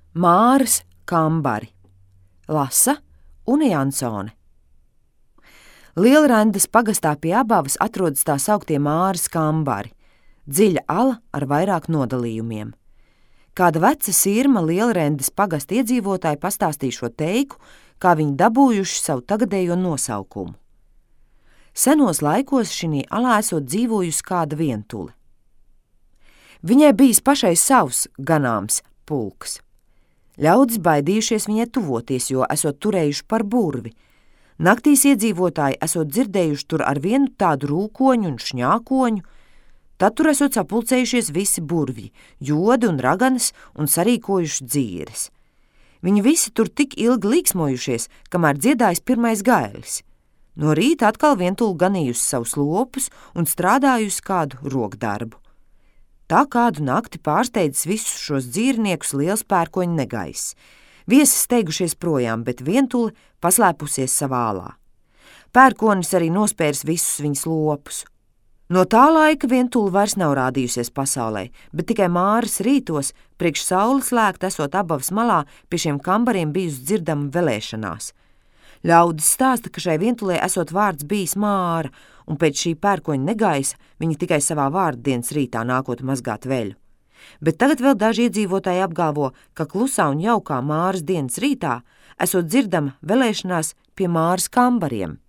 Māras kambari. Lasa Une Jansone. Lielrendas pagastā pie Abavas atrodas tā sauktie Māras kambari, dziļa ala ar vairāk nodalījumiem. Kāda veca sirma Lielrendas pagasta iedzīvotāji pastāstīja šo teiku, kā viņi dabūjuši savu tagadējo nosaukumu. Senos laikos šinī alā esot dzīvojusi kāda vientule. Viņai bijis pašai savs ganāms pulks. Ļaudis baidījušies viņai tuvoties, jo esot turējuši par burvi. Naktīs iedzīvotāji esot dzirdējuši tur ar vienu tādu rūkoņu un šņākoņu, tad tur esot sapulcējušies visi burvji, jodi un raganas un sarīkojuši dzīres. Viņi visi tur tik ilgi līksmojušies, kamēr dziedājis pirmais gailis. No rīta atkal vientule ganījusi savus lopus un strādājusi kādu rokdarbu. Tā kādu nakti pārsteidzis visus šos dzīrniekus liels pērkoņu negaiss. Viesi steigušies projām, bet vientule paslēpusies savā alā. Pērkonis arī nospērs visus viņas lopus. No tā laika vientule vairs nav rādījusies pasaulē, bet tikai Māras rītos, priekš saules lēkt esot Abavas malā, pie šiem kambariem bijusi dzirdama velēšanās. Ļaudis stāsta, ka šai vientulē esot vārds bijis Māra, un pēc šī pērkoņa negaisa viņa tikai savā vārddienas rītā nākot mazgāt veļu. Bet tagad vēl daži iedzīvotāji apgalvo, ka klusā un jaukā Māras dienas rītā esot dzirdama velēšanās pie Māras kambariem.